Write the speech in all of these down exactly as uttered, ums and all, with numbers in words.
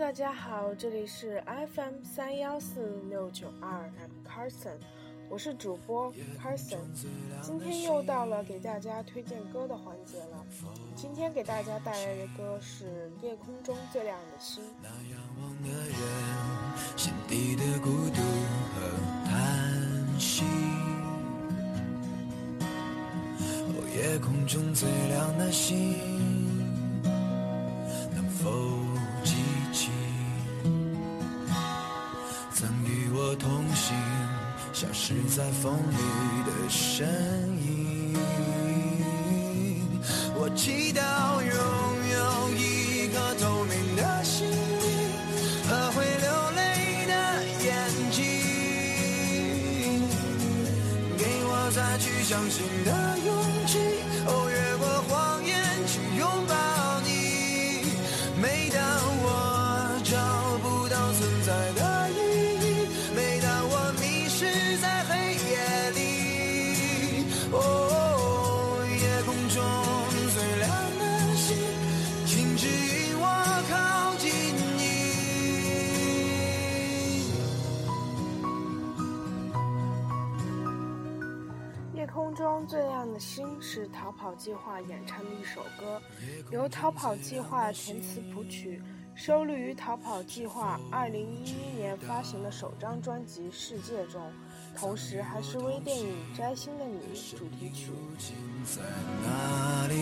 大家好，这里是 F M 三幺四六九二 I'm Carson， 我是主播 Carson。 今天又到了给大家推荐歌的环节了。今天给大家带来的歌是夜空中最亮的星。 那仰望的人心底的孤独和叹息，哦，夜空中最亮的星能否记起曾与我同行消失在风里的身影。我祈祷拥有一颗透明的心灵和会流泪的眼睛，给我再去相信的勇气，哦，越过谎言去拥抱你。每当我找不到存在的意义，每当我迷失在黑夜里，哦，夜空中最亮的星，请指引我靠近你。 夜空中最亮的星是逃跑计划演唱的一首歌，由逃跑计划填词谱曲，收录于逃跑计划二零一一年发行的首张专辑《世界》中，同时还是微电影《摘星的你》主题曲。 在哪里？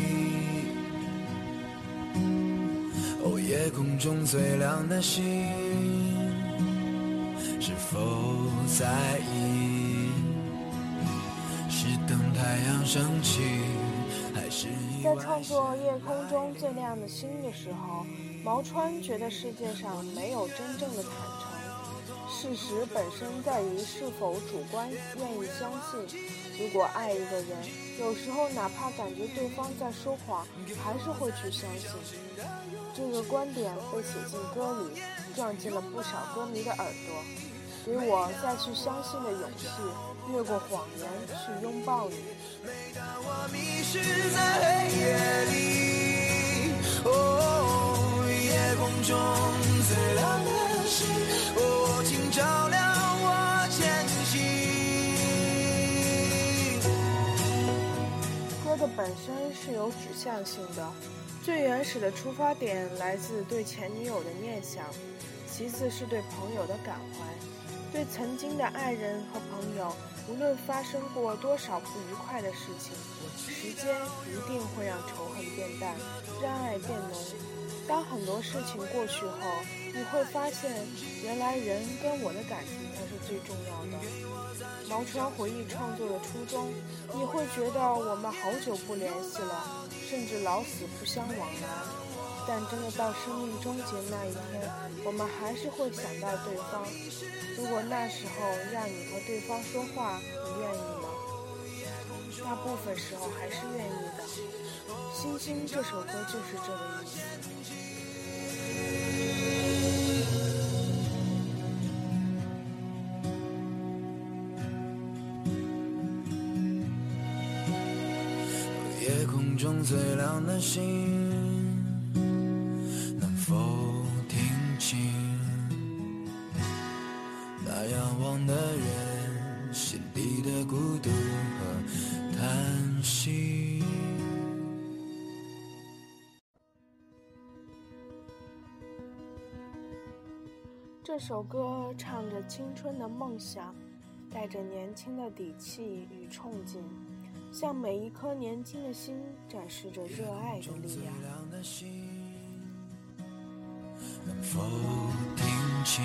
哦，夜空中最亮的星，是否在意？是等太阳升起，还是意外？ 在创作《夜空中最亮的星》的时候，毛川觉得世界上没有真正的坦诚，事实本身在于是否主观愿意相信。如果爱一个人，有时候哪怕感觉对方在说谎，还是会去相信。这个观点被写进歌里，撞进了不少歌迷的耳朵，给我再去相信的勇气，越过谎言去拥抱你。 每当我迷失在黑夜里，哦，夜空中最亮的星，哦，请照亮我前行。 歌的本身是有指向性的，最原始的出发点来自对前女友的念想，其次是对朋友的感怀。对曾经的爱人和朋友，无论发生过多少不愉快的事情，时间一定会让仇恨变淡，让爱变浓。当很多事情过去后，你会发现原来人跟我的感情才是最重要的。毛川回忆创作的初衷，你会觉得我们好久不联系了，甚至老死不相往来，但真的到生命终结那一天，我们还是会想到对方。如果那时候让你和对方说话，你愿意吗？大部分时候还是愿意的。星星这首歌就是这个意思。 夜空中最亮的星，能否听清那仰望的人心底的孤独和叹息？ 这首歌唱着青春的梦想，带着年轻的底气与憧憬，向每一颗年轻的心展示着热爱的力量。 能否听清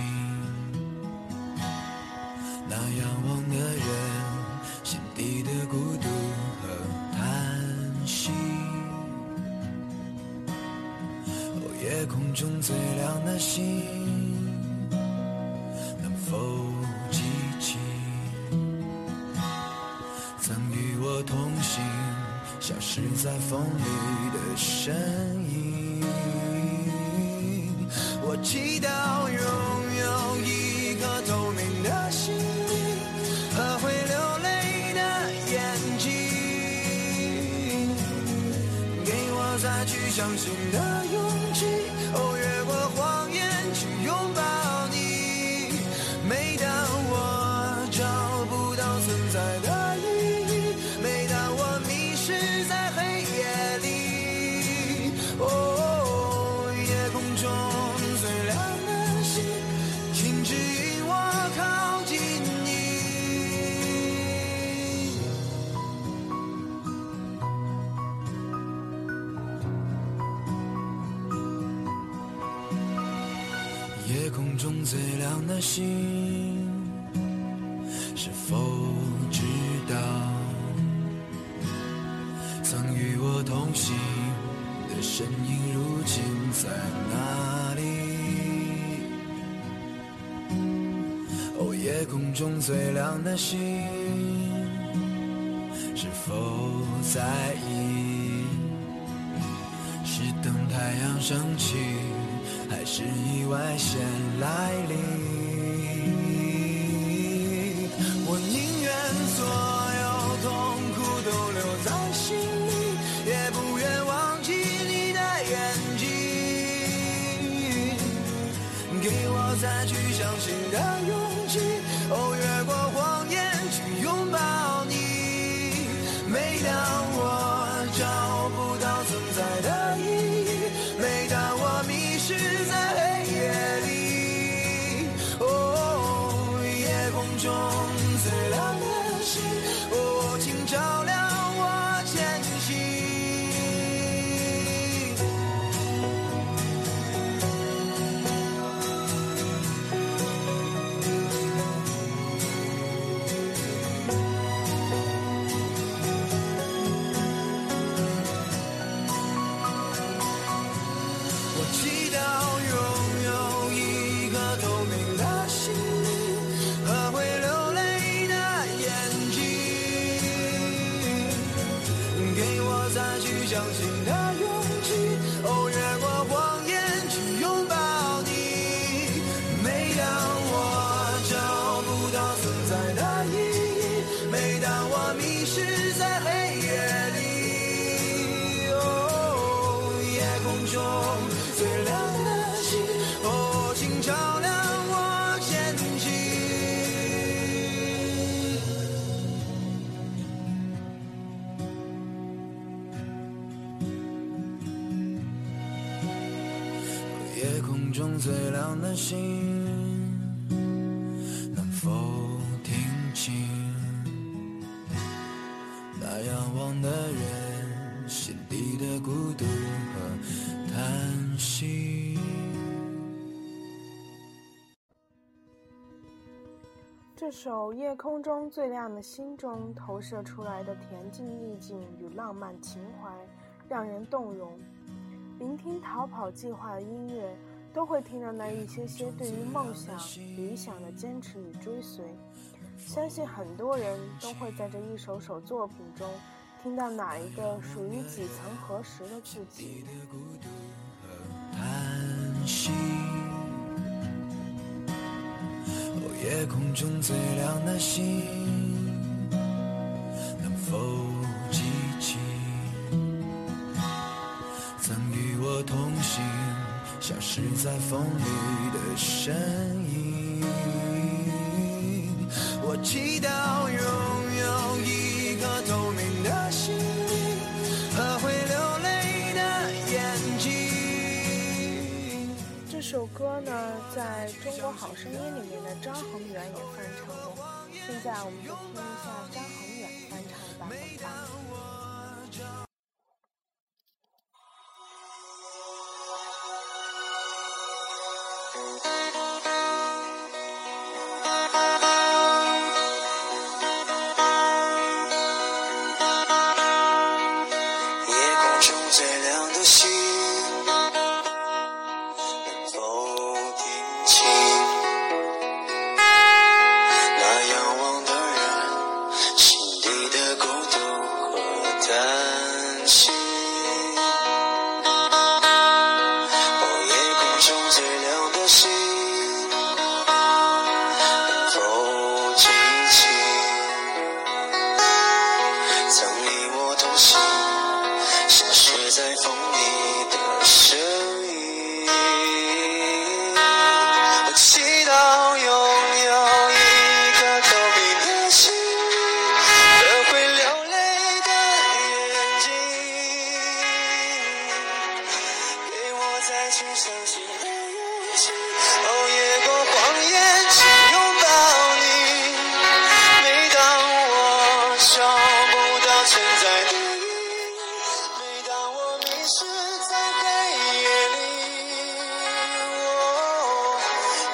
那仰望的人心底的孤独和叹息？哦，夜空中最亮的星，能否记起曾与我同行消失在风里的身影？我祈祷拥有一颗透明的心灵和会流泪的眼睛，给我再去相信的勇气，哦，越过谎言夜空中最亮的星，是否知道曾与我同行的身影如今在哪里？哦，夜空中最亮的星，是否在意？是等太阳升起，还是意外先来临？我宁愿所有痛苦都留在心里，也不愿忘记你的眼睛，给我再去相信的勇气。哦，越过谎言去拥抱你。每当我找不到存在的意义，每当我迷失在黑夜里，哦，夜空中最亮的星，哦，请照亮我前行。我祈祷拥有一颗透明的心灵和会流泪的眼睛，给我再去相信的勇气。哦，越过谎言去拥抱你。每当我找不到存在的意义，每当我迷失在黑夜里，哦，夜空中最亮的星，哦，请照亮我前行。夜空中最亮的星，能否听清那仰望的人心底的孤独和叹息？ 这首《夜空中最亮的星》中投射出来的恬静意境与浪漫情怀，让人动容。聆听逃跑计划的音乐，都会听到那一些些对于梦想、理想的坚持与追随。相信很多人都会在这一首首作品中听到哪一个属于几曾何时的自己。 叹息，哦，夜空中最亮的星，能否记起曾与我同行消失在风里的身影？我祈祷拥有一颗透明的心灵和会流泪的眼睛。 这首歌呢，在中国好声音里面的张恒远也翻唱过，现在我们就听一下张恒远翻唱的版本吧。 夜空中最亮的星，能否听清那仰望的人心底的孤独和叹息？哦，夜空中最亮的星，能否记起曾与我同行消失在风里的身影？我祈祷拥有一颗透明的心和会流泪的眼睛，给我再去相信的勇气。哦，越过谎言去拥抱你。每当我找不到存在的意义，每当我迷失在黑夜里，哦，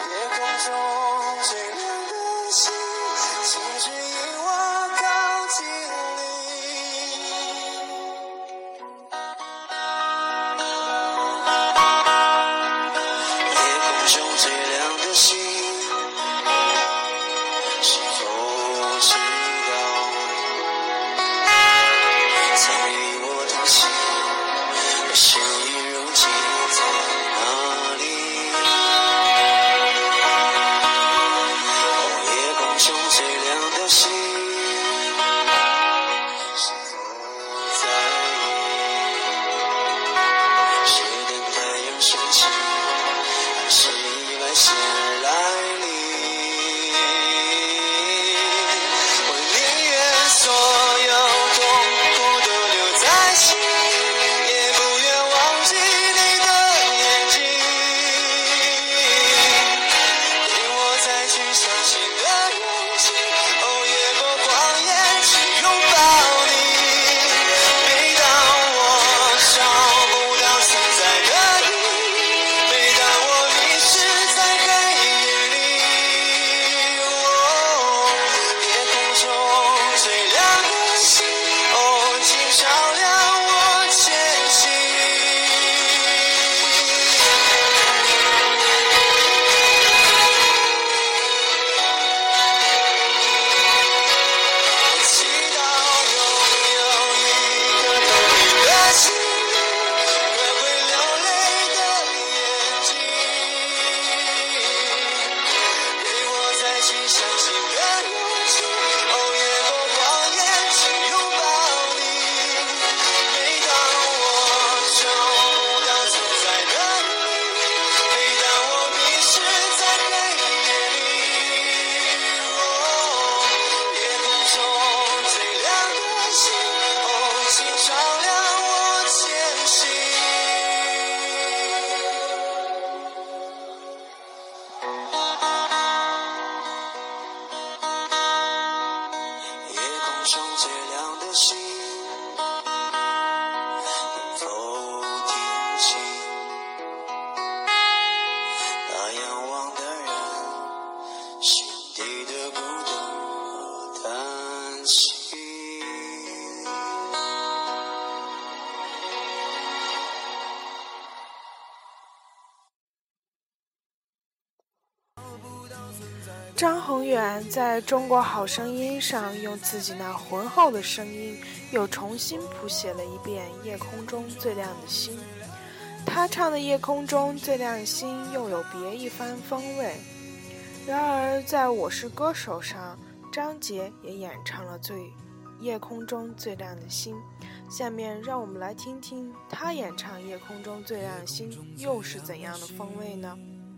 张恒远在中国好声音上用自己那浑厚的声音又重新谱写了一遍夜空中最亮的星。他唱的夜空中最亮的星又有别一番风味。然而在我是歌手上，张杰也演唱了最夜空中最亮的星。下面让我们来听听他演唱夜空中最亮的星又是怎样的风味呢？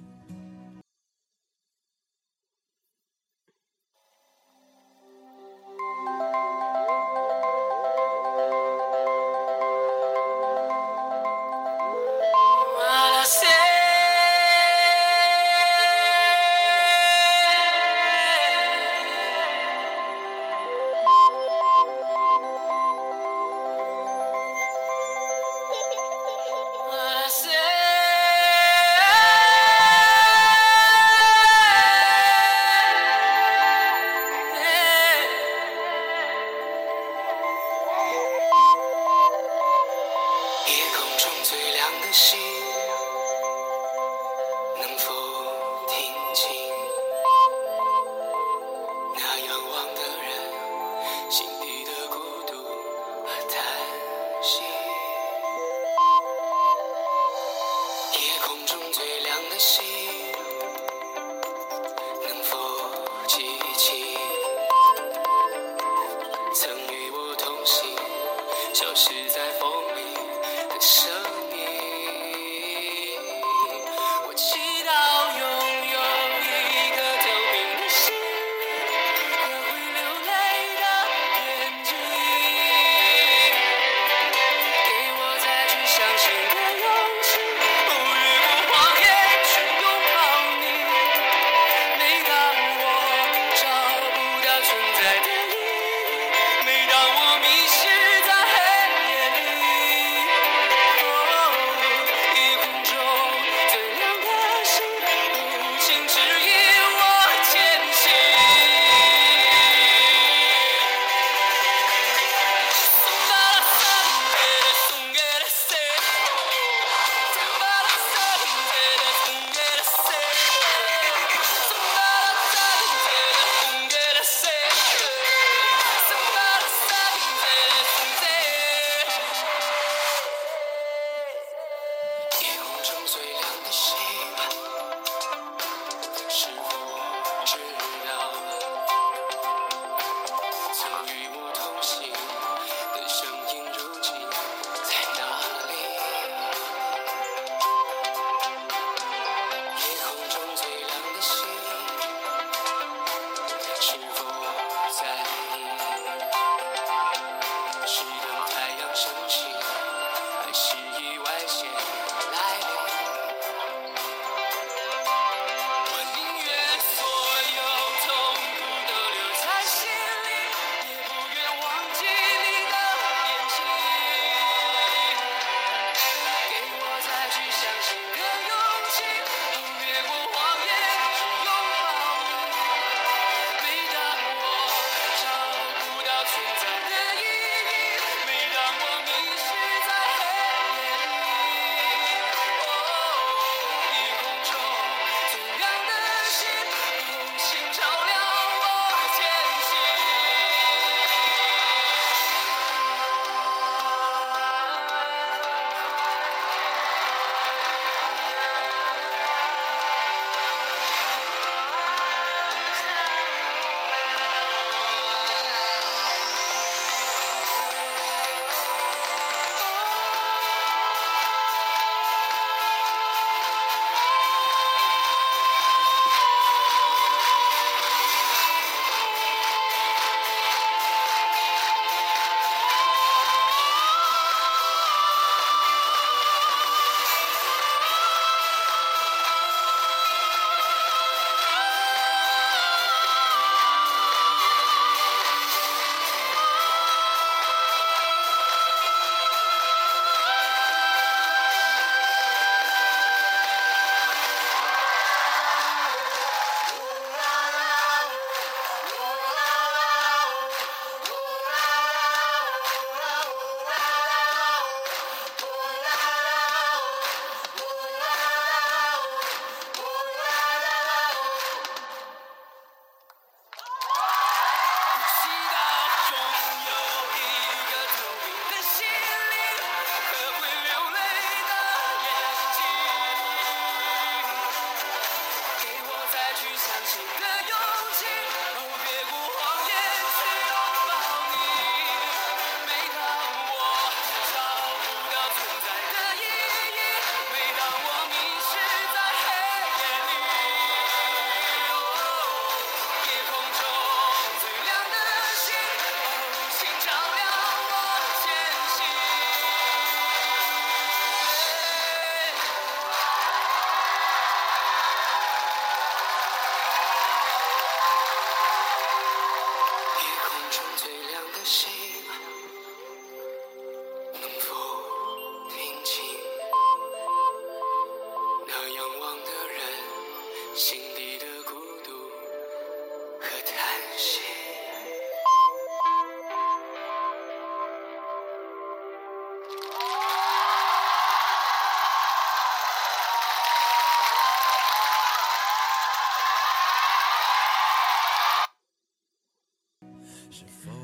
心能否听清那仰望的人心底的孤独和叹息？夜空中最亮的星能否记起曾与我同行消失在风里的声音？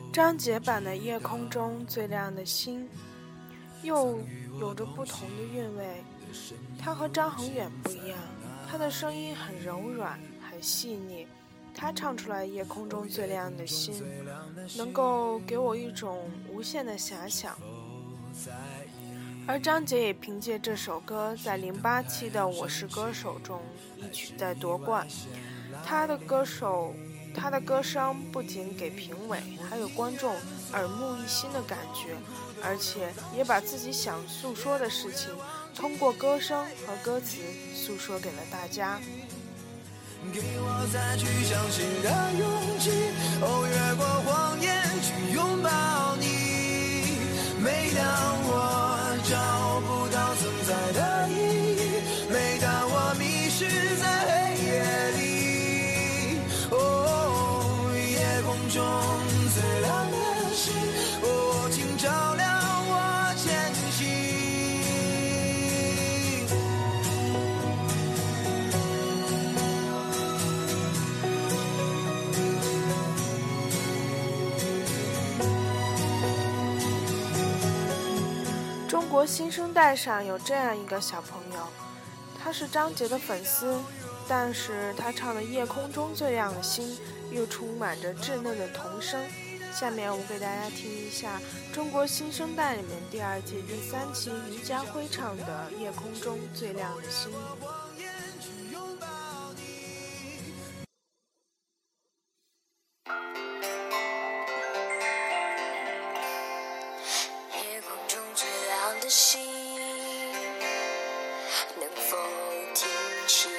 张杰版的《夜空中最亮的星》又有着不同的韵味。他和张恒远不一样，他的声音很柔软很细腻，他唱出来夜空中最亮的星能够给我一种无限的遐想。而张杰也凭借这首歌在零八期的《我是歌手》中一曲再夺冠。他的歌手他的歌声不仅给评委还有观众耳目一新的感觉，而且也把自己想诉说的事情通过歌声和歌词诉说给了大家。 给我再去相信的勇气，哦，越过谎言去拥抱你。每当我找不到存在的意义，每当我迷失在黑夜里，哦，夜空中最亮的星，哦，请照亮我前行。 中国新生代上有这样一个小朋友，他是张杰的粉丝，但是他唱的《夜空中最亮的星》又充满着稚嫩的童声。下面我给大家听一下中国新生代里面第二季第三期于家辉唱的《夜空中最亮的星》。 心能否听清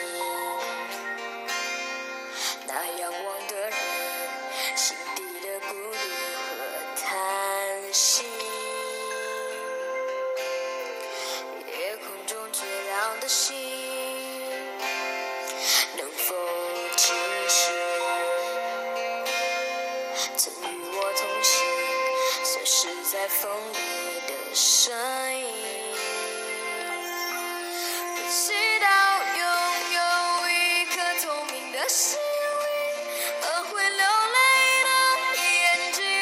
那仰望的人心底的孤独和叹息？夜空中最亮的星能否提示曾与我同行随时在风里的声音？祈祷拥有一颗透明的心灵和会流泪的眼睛，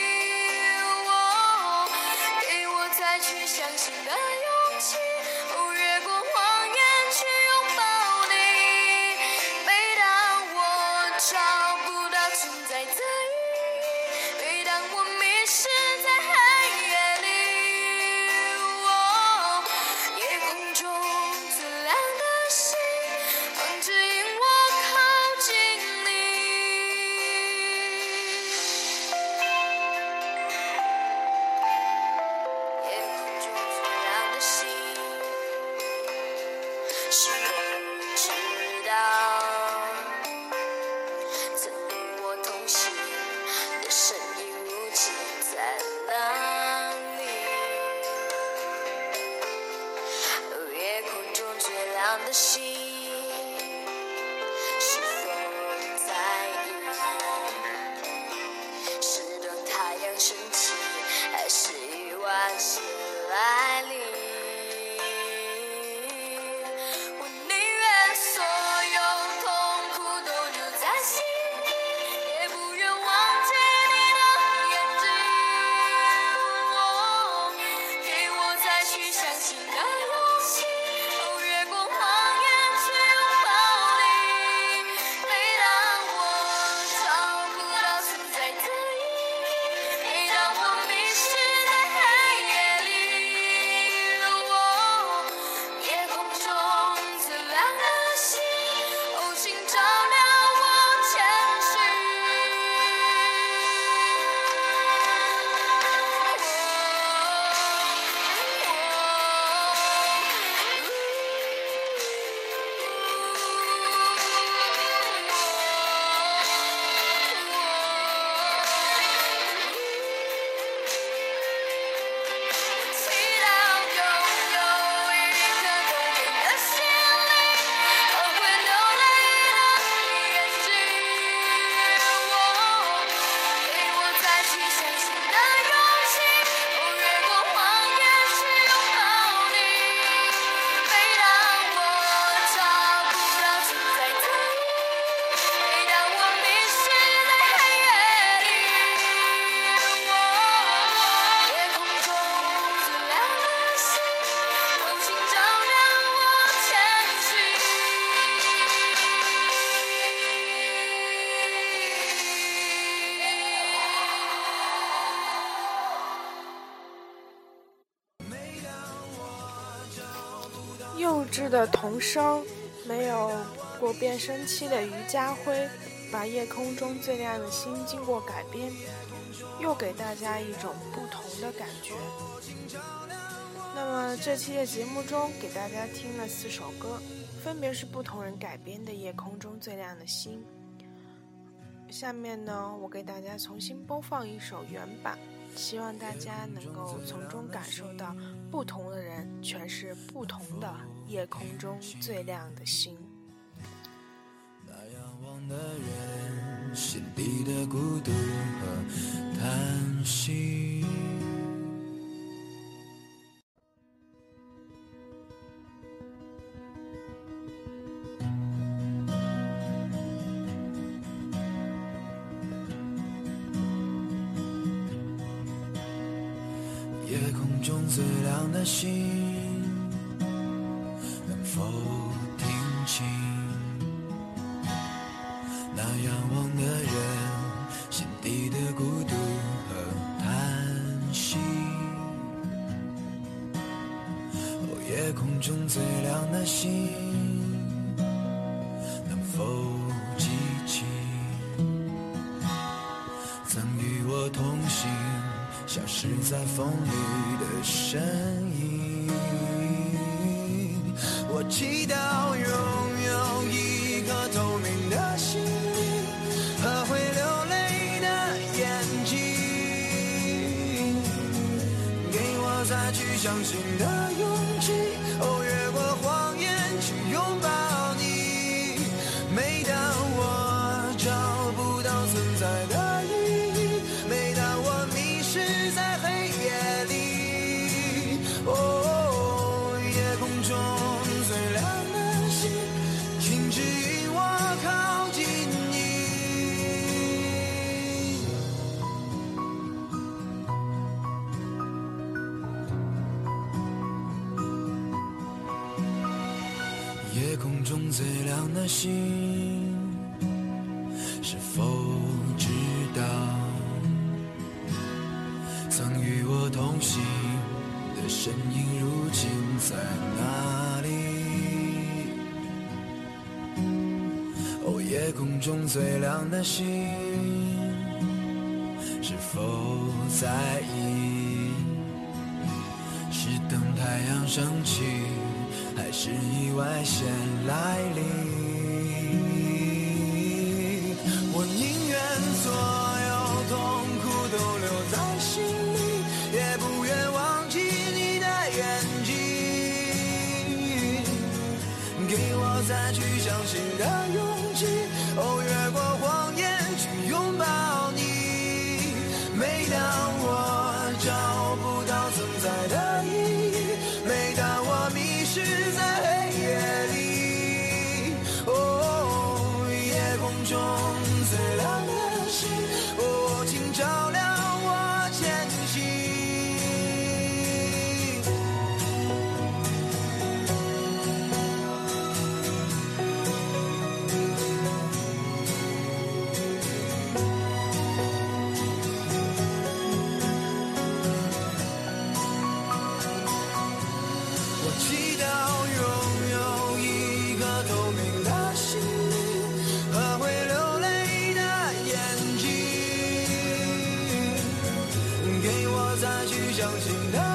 哦，给我再去相信的勇气，哦，越过谎言去拥抱你。每当我找不到存在的意义，每当我迷失在黑夜里，是否知道曾与我同行的身影如今在哪里？夜空中最亮的星是否在意？是等太阳升起，还是意外先来临？去相信的勇气，哦，越过谎言幼稚的童声，没有过变声期的余家辉，把夜空中最亮的星经过改编，又给大家一种不同的感觉。那么这期的节目中给大家听了四首歌，分别是不同人改编的《夜空中最亮的星》。下面呢，我给大家重新播放一首原版，希望大家能够从中感受到不同的人诠释不同的夜空中最亮的星。 那仰望的人心底的孤独和叹息，夜空中最亮的星，能否听清那仰望的人心底的孤独和叹息？哦，夜空中最亮的星，能否记起曾与我同行消失在风里的身影？我祈祷拥有一颗透明的心灵和会流泪的眼睛，给我再去相信的勇气，哦，越过谎言去拥抱你。每当我找不到存在的意义，每当我迷失在黑夜里，哦，夜空中最亮的星，请指引我靠近你。夜空中最亮的星，是否知道曾与我同行的身影如今在哪里？哦，夜空中最亮的星，是否在意是等太阳升起，还是意外先来临？我宁愿所有痛苦都留在心里，也不愿忘记你的眼睛，给我再去相信的勇气，哦，越过谎言去拥抱你。每当我找不到存在的意义，每当我迷失在黑夜里，哦，夜空中最亮的星，哦，请照亮我前行。我祈祷拥有一颗透明的心灵和会流泪的眼睛，给我再去相信的